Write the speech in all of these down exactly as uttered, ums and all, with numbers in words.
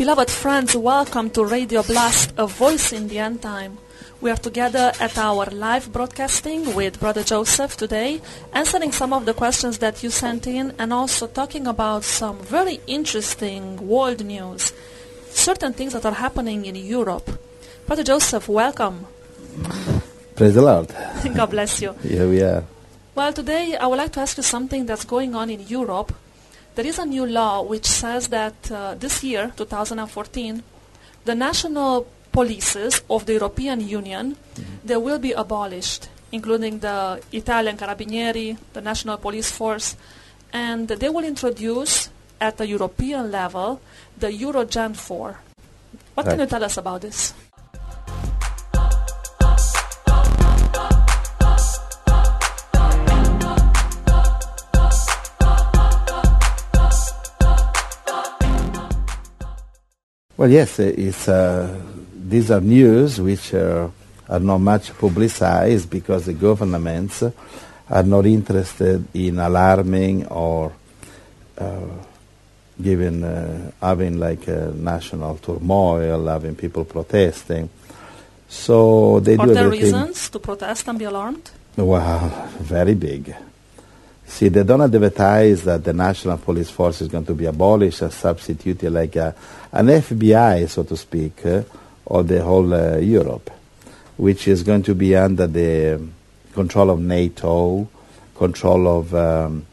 Beloved friends, welcome to Radio Blast, a voice in the end time. We are together at our live broadcasting with Brother Joseph today, answering some of the questions that you sent in and also talking about some very interesting world news, certain things that are happening in Europe. Brother Joseph, welcome. Praise the Lord. God bless you. Here we are. Well, today I would like to ask you something that's going on in Europe. There is a new law which says that uh, this year, two thousand fourteen, the national polices of the European Union, mm-hmm. they will be abolished, including the Italian Carabinieri, the National Police Force, and they will introduce at the European level the Eurogen four. What right. can you tell us about this? Well, yes, it's, uh, these are news which uh, are not much publicized because the governments are not interested in alarming or uh, giving, uh, having like a national turmoil, having people protesting. So they are do there everything. Reasons to protest and be alarmed? Well, very big. See, they don't advertise that the National Police Force is going to be abolished and substituted like a, an F B I, so to speak, uh, of the whole uh, Europe, which is going to be under the control of NATO, control of um,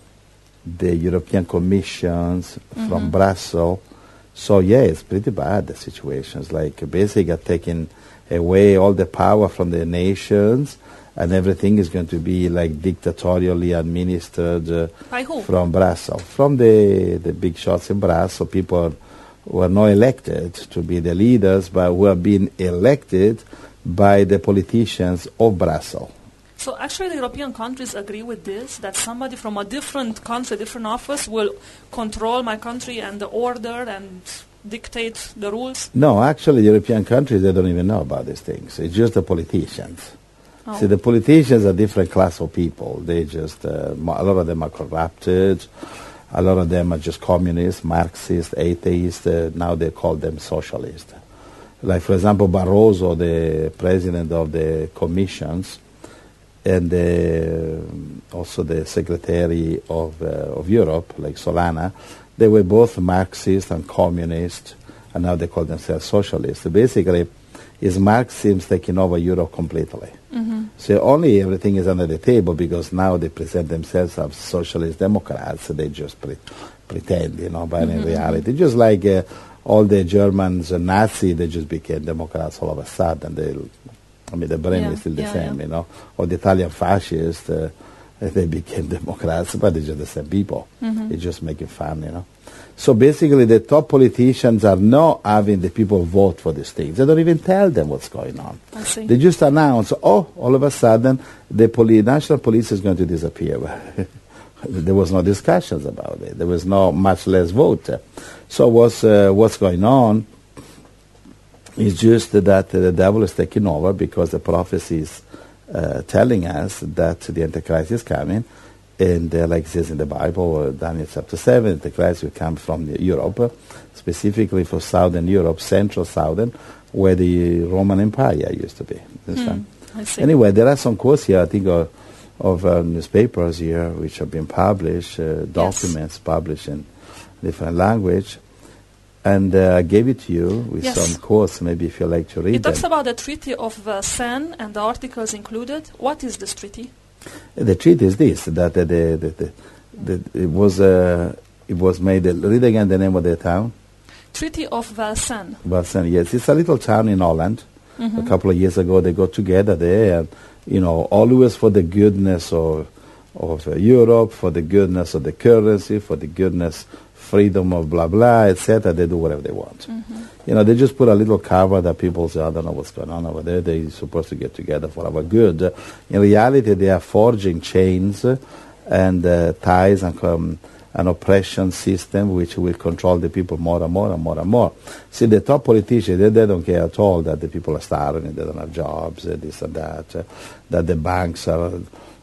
the European Commissions mm-hmm. from Brussels. So, yeah, it's pretty bad, the situation. It's like basically taking away all the power from the nations, and everything is going to be like dictatorially administered uh, by who? From Brussels, from the, the big shots in Brussels. People were not elected to be the leaders, but were being elected by the politicians of Brussels. So actually the European countries agree with this, that somebody from a different country, different office will control my country and the order and dictate the rules? No, actually the European countries, they don't even know about these things. It's just the politicians. Oh. See, the politicians are a different class of people. They just, uh, a lot of them are corrupted. A lot of them are just communists, Marxists, atheists. Uh, now they call them socialists. Like, for example, Barroso, the president of the commissions, and the, also the secretary of, uh, of Europe, like Solana, they were both Marxists and communists, and now they call themselves socialists. So basically, is Marxism taking over Europe completely. Mm-hmm. So only everything is under the table because now they present themselves as socialist democrats. They just pre- pretend, you know, but mm-hmm. in reality, just like uh, all the Germans, uh, Nazi, they just became Democrats all of a sudden. They, I mean, the brain yeah. is still the yeah, same, yeah. you know. Or the Italian fascists, uh, they became Democrats, but they're just the same people. Mm-hmm. They're just making fun, you know. So basically, the top politicians are not having the people vote for these things. They don't even tell them what's going on. I see. They just announce, oh, all of a sudden, the poli- national police is going to disappear. There was no discussions about it. There was no much less vote. So what's, uh, what's going on is just that uh, the devil is taking over because the prophecy is uh, telling us that the Antichrist is coming. And uh, like it says in the Bible, uh, Daniel chapter seven, the Christ will come from the Europe, uh, specifically for Southern Europe, Central Southern, where the Roman Empire used to be. Mm, I see. Anyway, there are some quotes here, I think, uh, of uh, newspapers here which have been published, uh, documents yes. published in different language. And uh, I gave it to you with yes. some quotes, maybe if you like to read it them. It talks about the Treaty of uh, Seine and the articles included. What is this treaty? The treaty is this, that uh, the, the, the, the, it was uh, it was made, uh, read again the name of the town. Treaty of Vincennes. Vincennes, yes. It's a little town in Holland. Mm-hmm. A couple of years ago they got together there, and, you know, always for the goodness of, of uh, Europe, for the goodness of the currency, for the goodness, freedom of blah, blah, et cetera. They do whatever they want. Mm-hmm. You know, they just put a little cover that people say, I don't know what's going on over there. They're supposed to get together for our good. Uh, in reality, they are forging chains uh, and uh, ties and um, an oppression system which will control the people more and more and more and more. See, the top politicians, they, they don't care at all that the people are starving, they don't have jobs, uh, this and that, uh, that the banks are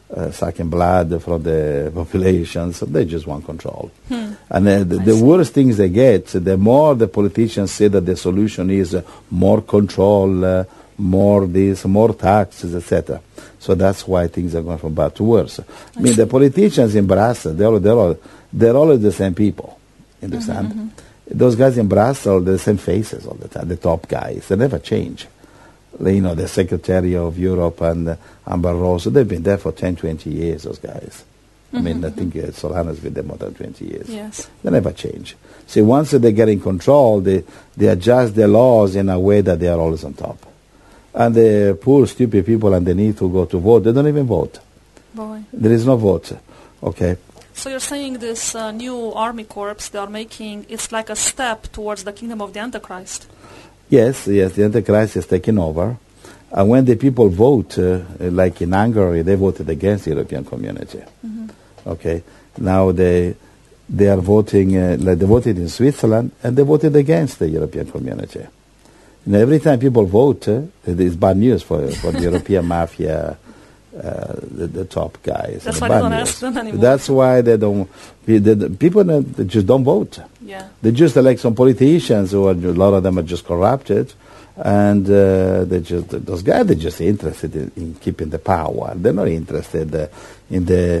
uh, sucking blood from the population. So they just want control. Hmm. And uh, the, the worse things they get, the more the politicians say that the solution is uh, more control, uh, more this, more taxes, et cetera. So that's why things are going from bad to worse. I, I mean, see. The politicians in Brussels, they're all, they're all, they're always the same people. Understand? Mm-hmm, mm-hmm. Those guys in Brussels, they're the same faces all the time, the top guys. They never change. You know, the Secretary of Europe and uh, and Barroso, they've been there for ten, twenty years, those guys. Mm-hmm, I mean, I think uh, Solana's been there more than twenty years. Yes. They never change. See, once they get in control, they, they adjust their laws in a way that they are always on top. And the poor, stupid people underneath who go to vote, they don't even vote. Boy. There is no vote. Okay? So you're saying this uh, new army corps they are making, it's like a step towards the kingdom of the Antichrist? Yes, yes, the Antichrist is taking over. And when the people vote, uh, like in Hungary, they voted against the European community. Mm-hmm. Okay? Now they they are voting, uh, like they voted in Switzerland, and they voted against the European community. You know, every time people vote, uh, it is bad news for, for the European mafia, uh, the, the top guys. That's why they don't ask them anymore. That's why they don't, the, the people they just don't vote. Yeah. They just elect some politicians who are, a lot of them are just corrupted, and uh, they just, those guys, they're just interested in, in keeping the power. They're not interested uh, in the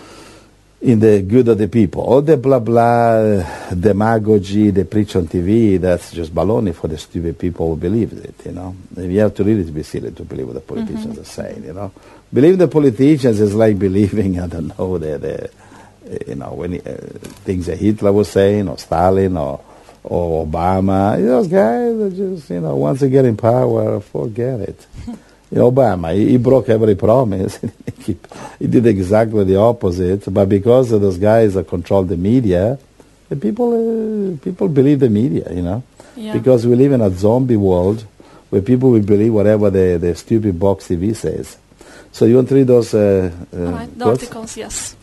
in the good of the people. All the blah blah demagogy they preach on T V, that's just baloney for the stupid people who believe it, you know. You have to really be silly to believe what the politicians mm-hmm. are saying, you know. Believing the politicians is like believing, I don't know, the, the you know, when he, uh, things that Hitler was saying, or Stalin, or or Obama. Those guys are just, you know, once they get in power, forget it. You know, Obama, he, he broke every promise. he, he did exactly the opposite. But because of those guys that control the media, the people uh, people believe the media, you know. Yeah. Because we live in a zombie world where people will believe whatever the, the stupid box T V says. So you want to read those uh, uh, right, the articles, yes.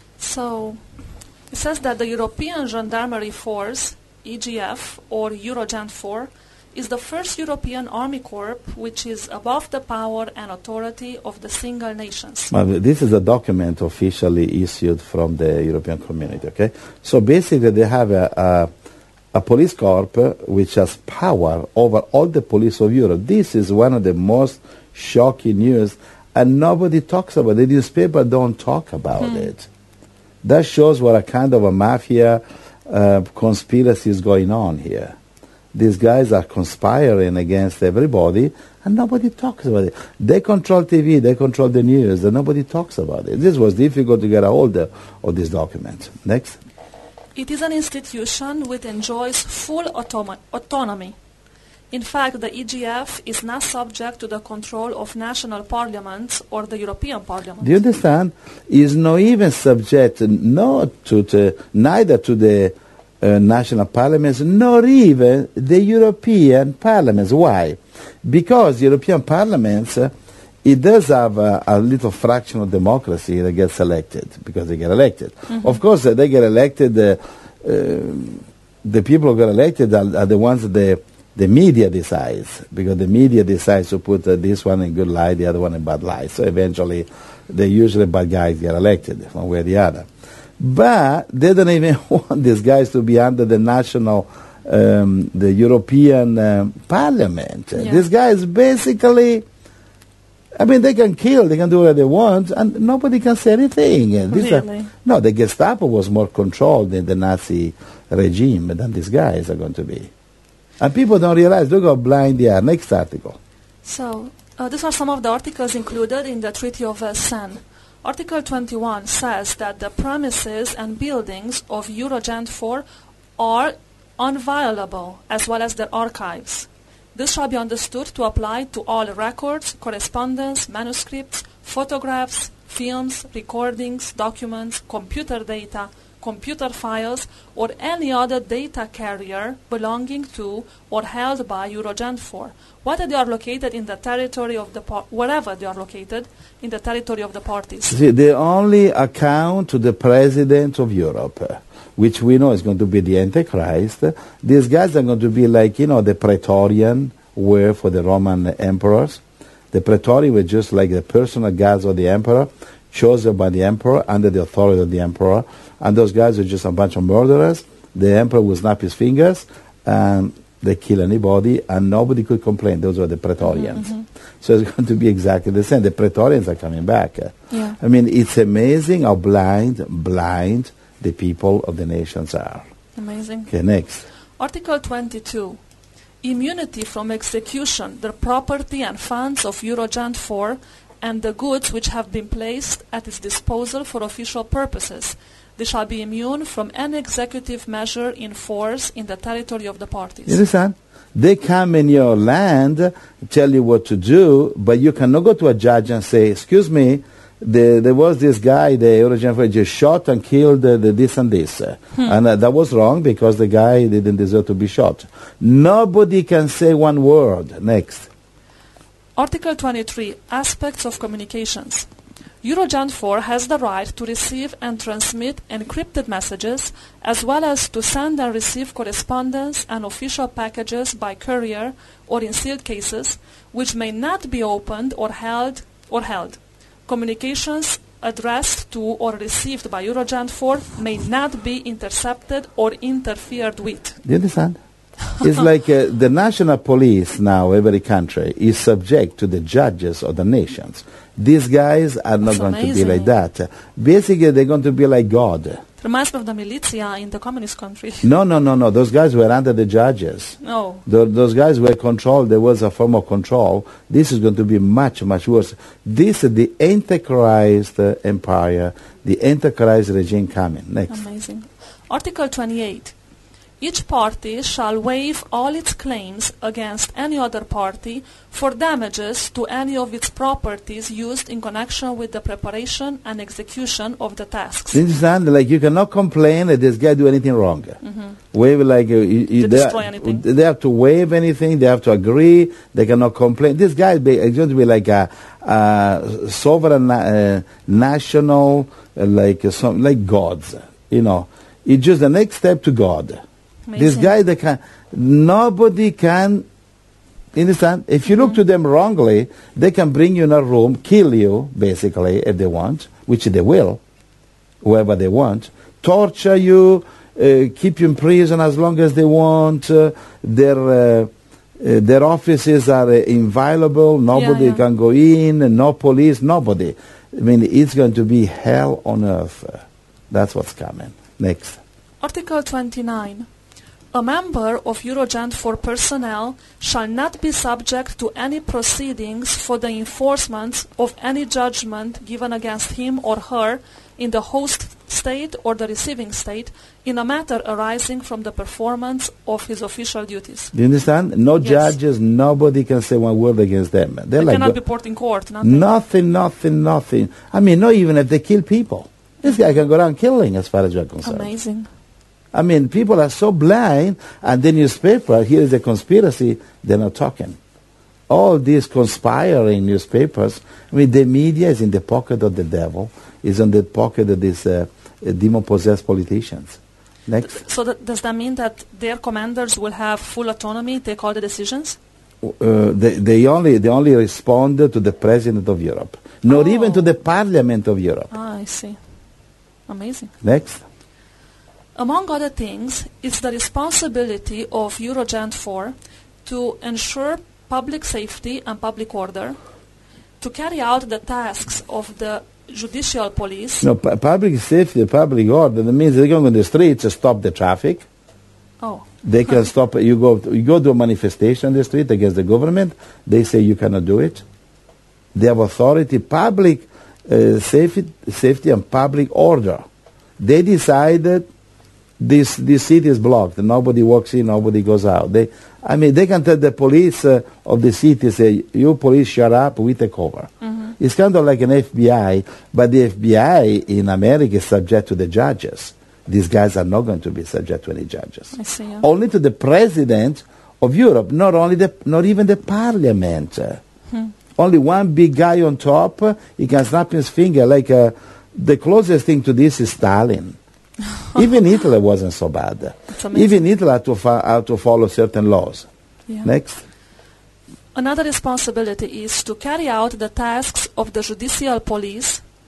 So it says that the European Gendarmerie Force, E G F, or Eurogent four, is the first European army corps which is above the power and authority of the single nations. Well, this is a document officially issued from the European Community, okay? So basically they have a, a, a police corps which has power over all the police of Europe. This is one of the most shocking news, and nobody talks about it. The newspaper don't talk about hmm. it. That shows what a kind of a mafia uh, conspiracy is going on here. These guys are conspiring against everybody, and nobody talks about it. They control T V, they control the news, and nobody talks about it. This was difficult to get a hold of, of this document. Next. It is an institution which enjoys full automa- autonomy. In fact, the E G F is not subject to the control of national parliaments or the European Parliament. Do you understand? Is not even subject, not to the, neither to the Uh, national parliaments, nor even the European parliaments. Why? Because European parliaments, uh, it does have uh, a little fraction of democracy that gets elected, because they get elected. Mm-hmm. Of course, uh, they get elected, uh, uh, the people who get elected are, are the ones that the, the media decides, because the media decides to put uh, this one in good light, the other one in bad light. So eventually, the usually bad guys get elected, one way or the other. But they don't even want these guys to be under the national, um, the European um, Parliament. Yeah. These guys basically, I mean, they can kill, they can do what they want, and nobody can say anything. These really? Are, no, the Gestapo was more controlled in the Nazi regime than these guys are going to be. And people don't realize, look how blind they are. Next article. So, uh, these are some of the articles included in the Treaty of Versailles. Article twenty-one says that the premises and buildings of Eurogent four are inviolable, as well as their archives. This shall be understood to apply to all records, correspondence, manuscripts, photographs, films, recordings, documents, computer data, computer files, or any other data carrier belonging to or held by Eurogent four, whether they are located in the territory of the par- wherever they are located in the territory of the parties. See, they only account to the president of Europe, which we know is going to be the Antichrist. These guys are going to be like, you know, the Praetorian were for the Roman emperors. The Praetorian were just like the personal guards of the emperor, chosen by the emperor under the authority of the emperor, and those guys are just a bunch of murderers. The emperor will snap his fingers and they kill anybody, and nobody could complain. Those were the Praetorians. Mm-hmm. So it's going to be exactly the same. The Praetorians are coming back. Yeah. I mean, it's amazing how blind, blind the people of the nations are. Amazing. Okay, next. Article twenty-two. Immunity from execution, the property and funds of Eurogent four, and the goods which have been placed at its disposal for official purposes. They shall be immune from any executive measure in force in the territory of the parties. You understand? They come in your land, tell you what to do, but you cannot go to a judge and say, excuse me, the, there was this guy, the Eurogent just shot and killed uh, the this and this. Hmm. And uh, that was wrong because the guy didn't deserve to be shot. Nobody can say one word. Next. Article twenty-three. Aspects of communications. Eurogent four has the right to receive and transmit encrypted messages, as well as to send and receive correspondence and official packages by courier or in sealed cases, which may not be opened or held or held. Communications addressed to or received by Eurogent four may not be intercepted or interfered with. Do you understand? It's like uh, the national police now, every country, is subject to the judges of the nations. These guys are not That's going amazing. to be like that. Basically, they're going to be like God. It reminds me of the militia in the communist country. No, no, no, no. Those guys were under the judges. No. Th- those guys were controlled. There was a form of control. This is going to be much, much worse. This is the Antichrist uh, empire, the Antichrist regime coming. Next. Amazing. Article twenty-eight. Each party shall waive all its claims against any other party for damages to any of its properties used in connection with the preparation and execution of the tasks. You understand? Like, you cannot complain that this guy do anything wrong. Mm-hmm. Waive, like, uh, you, you, to they, destroy anything. They have to waive anything. They have to agree. They cannot complain. This guy is going to be like a, a sovereign uh, national, uh, like uh, some, like gods. You know, it's just the next step to God. Amazing. This guy, they can, nobody can, understand? If you mm-hmm. look to them wrongly, they can bring you in a room, kill you, basically, if they want, which they will, whoever they want, torture you, uh, keep you in prison as long as they want, uh, their, uh, uh, their offices are uh, inviolable, nobody yeah, yeah. can go in, no police, nobody. I mean, it's going to be hell on earth. That's what's coming. Next. Article twenty-nine. A member of Eurogent four personnel shall not be subject to any proceedings for the enforcement of any judgment given against him or her in the host state or the receiving state in a matter arising from the performance of his official duties. Do you understand? No Yes. judges, nobody can say one word against them. They're They like cannot go- be brought in court. Nothing. nothing, nothing, nothing. I mean, not even if they kill people. This guy can go around killing as far as you're concerned. Amazing. I mean, people are so blind, and the newspaper, here is a conspiracy, they're not talking. All these conspiring newspapers, I mean, the media is in the pocket of the devil, is in the pocket of these uh, demon-possessed politicians. Next. So that, does that mean that their commanders will have full autonomy, take all the decisions? Uh, they, they, only, they only respond to the President of Europe, not Oh. even to the Parliament of Europe. Ah, I see. Amazing. Next. Among other things, it's the responsibility of Eurogent four to ensure public safety and public order, to carry out the tasks of the judicial police. No, pu- public safety, public order, that means they go on the streets to stop the traffic. Oh. They can stop, you go, you go to a manifestation on the street against the government, they say you cannot do it. They have authority, public uh, safety, safety and public order. They decided this this city is blocked. Nobody walks in, nobody goes out. They, I mean, they can tell the police uh, of the city, say, you police shut up, we take over. Mm-hmm. It's kind of like an F B I, but the F B I in America is subject to the judges. These guys are not going to be subject to any judges. I see, yeah. Only to the president of Europe, not only the, not even the parliament. Hmm. Only one big guy on top, uh, he can snap his finger. Like uh, the closest thing to this is Stalin. Even Hitler wasn't so bad. Even Hitler had to, fo- had to follow certain laws. Yeah. Next. Another responsibility is to carry out the tasks of the judicial police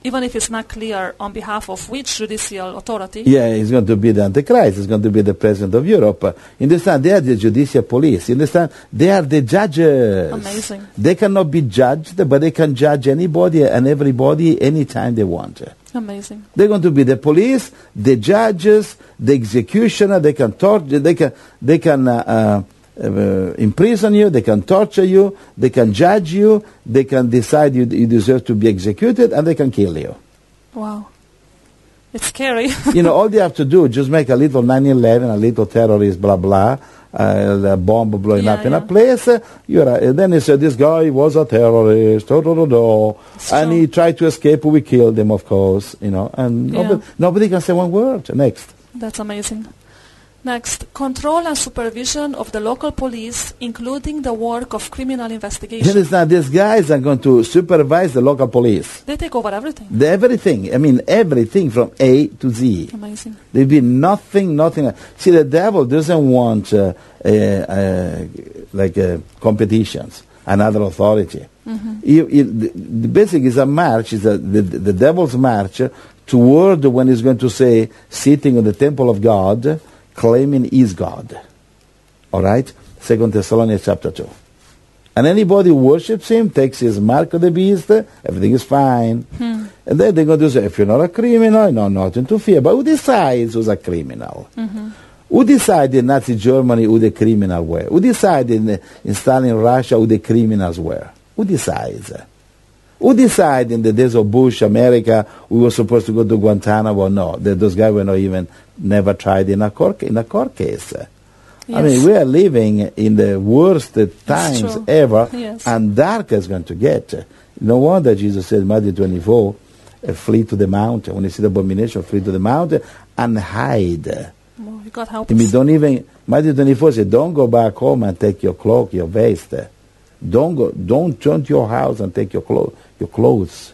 even if it's not clear on behalf of which judicial authority. Yeah, he's going to be the Antichrist. He's going to be the president of Europe. Uh, you understand? They are the judicial police. You understand? They are the judges. Amazing. They cannot be judged, but they can judge anybody and everybody anytime they want. Amazing. They're going to be the police, the judges, the executioner. They can torture. They can. They can. Uh, uh, imprison you. They can torture you. They can judge you. They can decide you, you deserve to be executed, and they can kill you. Wow. It's scary. You know, all they have to do, just make a little nine eleven, a little terrorist, blah, blah, uh, a bomb blowing yeah, up in yeah. a place. Uh, you're a, and then he said, this guy was a terrorist, oh, oh, oh, oh. and he tried to escape. We killed him, of course, you know, and yeah. nobody, nobody can say one word. Next. That's amazing. Next, control and supervision of the local police, including the work of criminal investigation. You understand? These guys are going to supervise the local police. They take over everything. The everything. I mean, everything from A to Z. Amazing. There'll be nothing, nothing. See, the devil doesn't want uh, uh, uh, like uh, competitions, another authority. Mm-hmm. He, he, the, the basic is a march, is a, the, the devil's march toward when he's going to say, sitting in the temple of God, claiming he's God. All right? Second Thessalonians chapter two. And anybody who worships him, takes his mark of the beast, everything is fine. Hmm. And then they're going to say, if you're not a criminal, no, nothing to fear. But who decides who's a criminal? Mm-hmm. Who decided in Nazi Germany who the criminal were? Who decided in, in Stalin Russia who the criminals were? Who decides? Who decided in the days of Bush, America, we were supposed to go to Guantanamo? No, that those guys were not even never tried in a court in a court case. Yes. I mean, we are living in the worst times true. ever, Yes. and dark is going to get. No wonder Jesus said, Matthew twenty-four, uh, flee to the mountain. When you see the abomination, flee to the mountain and hide. Oh, God help I mean, us. don't even, Matthew twenty-four said, don't go back home and take your cloak, your vest. Don't go, don't turn to your house and take your clothes. Your clothes.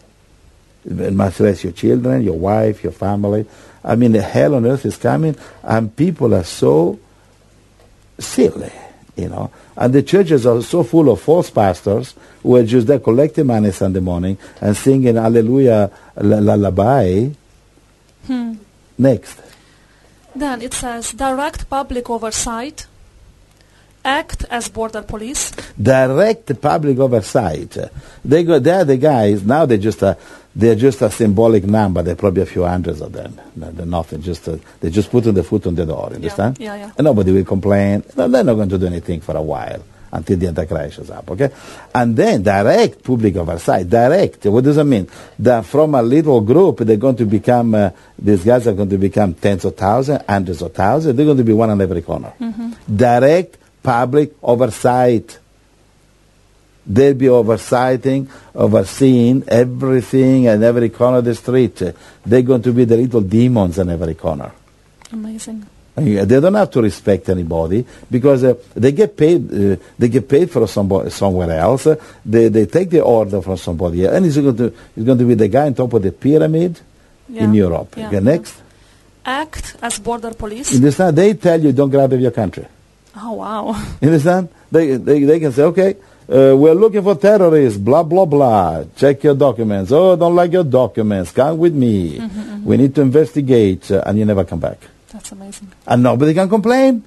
It must rest your children, your wife, your family. I mean, the hell on earth is coming, and people are so silly, you know. And the churches are so full of false pastors who are just there collecting money Sunday morning and singing Hallelujah lullaby. Hmm. Next. Then it says direct public oversight, act as border police. Direct public oversight. They go. They are the guys. Now they just a. They're just a symbolic number. There are probably a few hundreds of them. No, they're nothing. Just a, they just put the foot on the door. Understand? Yeah, yeah. And nobody will complain. No, they're not going to do anything for a while until the Antichrist shows up. Okay. And then direct public oversight. Direct. What does it mean? That from a little group, they're going to become. Uh, these guys are going to become tens of thousands, hundreds of thousands. They're going to be one on every corner. Mm-hmm. Direct public oversight. They'll be oversighting, overseeing everything and every corner of the street. They're going to be the little demons on every corner. Amazing. They don't have to respect anybody because uh, they get paid. Uh, they get paid for somebody, somewhere else. Uh, they they take the order from somebody else, and he's going to he's going to be the guy on top of the pyramid Yeah. in Europe. Yeah. Okay, next. Act as border police. You understand? They tell you don't grab your country. Oh, wow. You understand? They they they can say, okay. Uh, we're looking for terrorists, blah, blah, blah. Check your documents. Oh, don't like your documents. Come with me. Mm-hmm, mm-hmm. We need to investigate. Uh, and you never come back. That's amazing. And nobody can complain.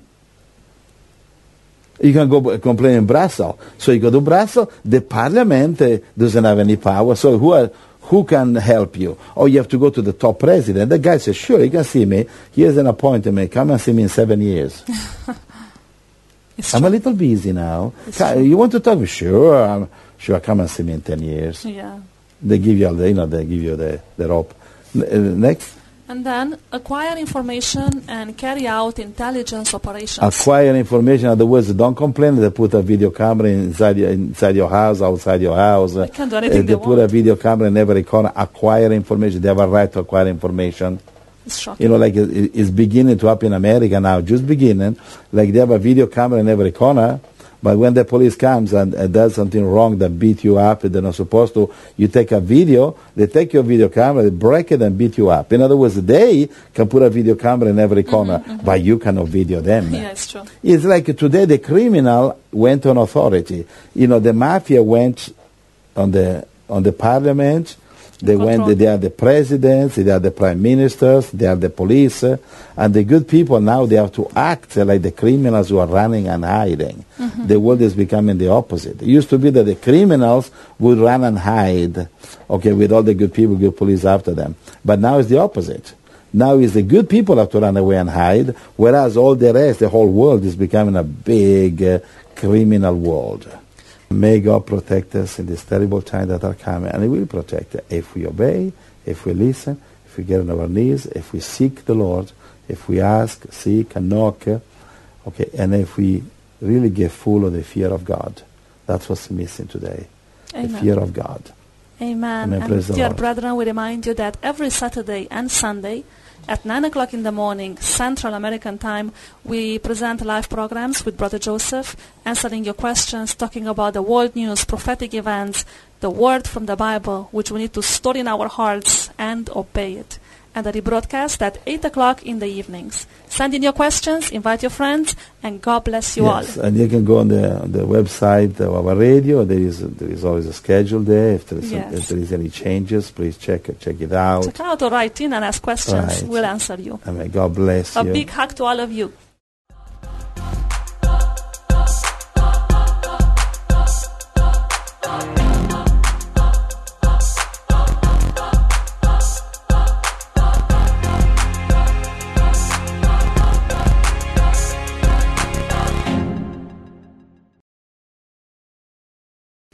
You can go b- complain in Brussels. So you go to Brussels. The parliament uh, doesn't have any power. So who are, who can help you? Or you have to go to the top president. The guy says, sure, you can see me. Here's an appointment. Come and see me in seven years. It's I'm true. a little busy now. It's Ca- true. You want to talk? Sure, I'm, sure. Come and see me in ten years. Yeah. They give you, the, you know, they give you the, the rope. N- uh, next, And then acquire information and carry out intelligence operations. acquire information. In other words, don't complain. They put a video camera inside your, inside your house, outside your house. They can do anything Uh, they they put want. a video camera in every corner. Acquire information. They have a right to acquire information. It's shocking. You know, like it, it's beginning to happen in America now, just beginning. Like they have a video camera in every corner, but when the police comes and, and does something wrong that beat you up, they're not supposed to, you take a video, they take your video camera, they break it and beat you up. In other words, they can put a video camera in every corner, Mm-hmm, mm-hmm. but you cannot video them. Yeah, it's true. It's like today the criminal went on authority. You know, the mafia went on the on the parliament They went. Control. They are the presidents. They are the prime ministers. They are the police, uh, and the good people now they have to act uh, like the criminals who are running and hiding. Mm-hmm. The world is becoming the opposite. It used to be that the criminals would run and hide, okay, with all the good people, good police after them. But now it's the opposite. Now it's the good people have to run away and hide, whereas all the rest, the whole world is becoming a big uh, criminal world. May God protect us in this terrible time that are coming, and He will protect us if we obey, if we listen, if we get on our knees, if we seek the Lord, if we ask, seek, and knock, okay, and if we really get full of the fear of God. That's what's missing today, Amen. The fear of God. Amen. Amen. And Praise the dear Lord. brethren, we remind you that every Saturday and Sunday at nine o'clock in the morning, Central American time, we present live programs with Brother Joseph, answering your questions, talking about the world news, prophetic events, the word from the Bible, which we need to store in our hearts and obey it. And the rebroadcast at eight o'clock in the evenings. Send in your questions, invite your friends, and God bless you yes, all. And you can go on the on the website of our radio. There is there is always a schedule there. If there is, Yes. some, if there is any changes, please check it, check it out. Check out or write in and ask questions. Right. We'll answer you. And may God bless A you. big hug to all of you.